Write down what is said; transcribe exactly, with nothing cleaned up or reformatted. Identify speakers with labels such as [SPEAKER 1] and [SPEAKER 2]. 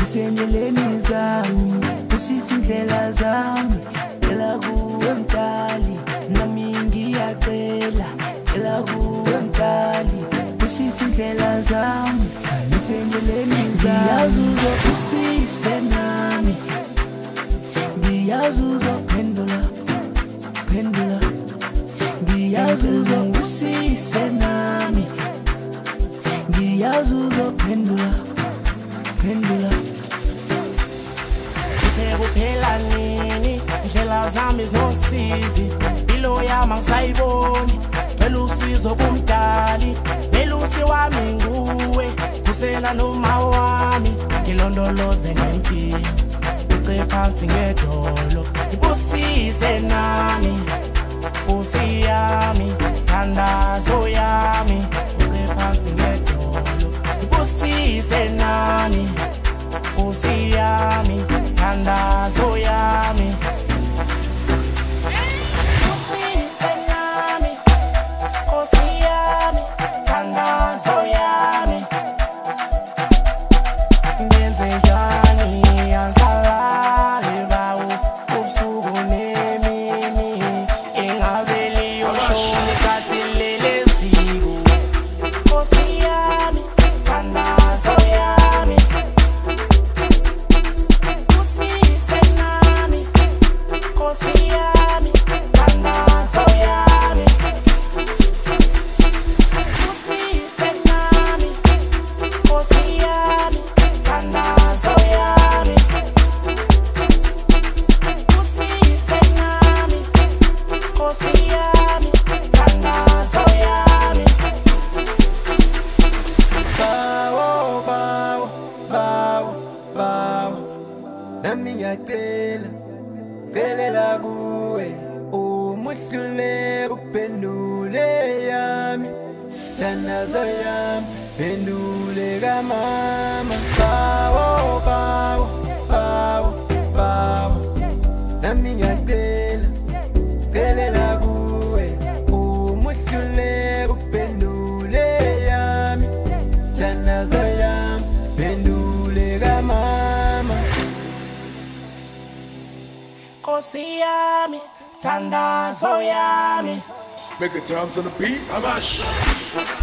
[SPEAKER 1] Ngisendleleni zami usisi indlela zami cela kuwe mdali nami ngiyacela cela kuwe mdali usisi indlela zami ngisendleleni zami ngiyazi uzofisise nami ngiyazi uzophendula pendula ngiyazi uzofisise nami ngiyazi uzophendula pendula
[SPEAKER 2] kuphela nini indlela zami zinosizi impilo yami angisayiboni cela usizo kumdali belusi wami nguwe kusela noma wami ngilondoloze ngempilo uce phansi ngedolo ibusise nami usi yami thandazo yami uce phansi ngedolo ibusise nami usi yami thandazo yami usise nami usi yami thandazo yami ngenze njani ansalale bawo ubusuku nemini engabeli yoshoni kathi lele siko usi yami thandazo yami
[SPEAKER 1] nami ngiyacela celela kuwe umuhlule uphendule yami thandazo yami phendule kamama bawo bawo bawo bawo nami ngiyacela celela kuwe umuhlule uphendule yami thandazo yami phendule kamama
[SPEAKER 2] Kosi yami, thandazo yami.
[SPEAKER 3] Make it times on the beat, I'm a